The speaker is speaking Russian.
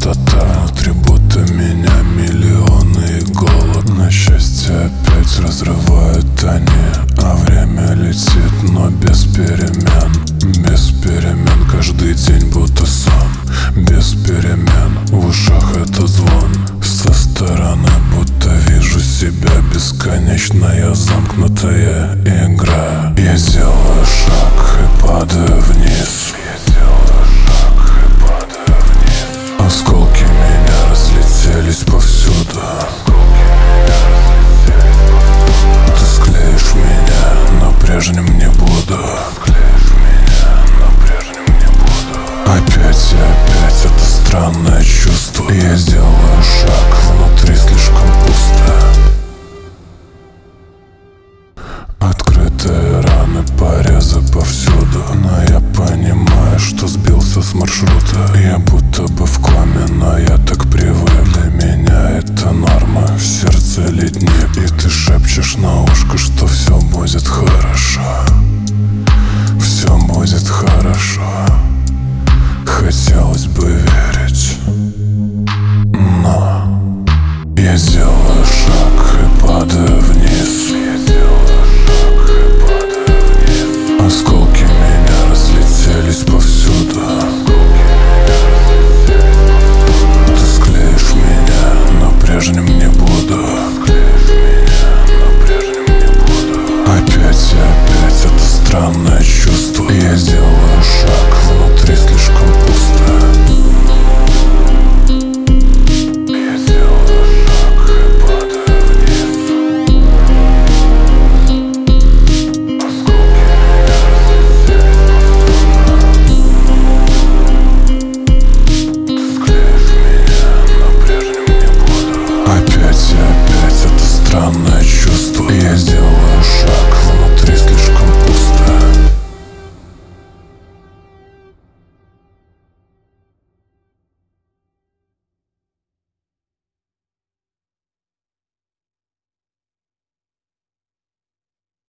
пустота. Внутри будто меня миллионы иголок. На счастье опять разрывают они, а время летит, но без перемен. Без перемен, каждый день будто сон. Без перемен, в ушах этот звон. Со стороны будто вижу себя. Бесконечная замкнутая игра. Я делаю шаг и падаю вниз. Осколки меня разлетелись повсюду. Ты склеишь меня, но прежним не буду. Опять и опять это странное чувство. Я делаю шаг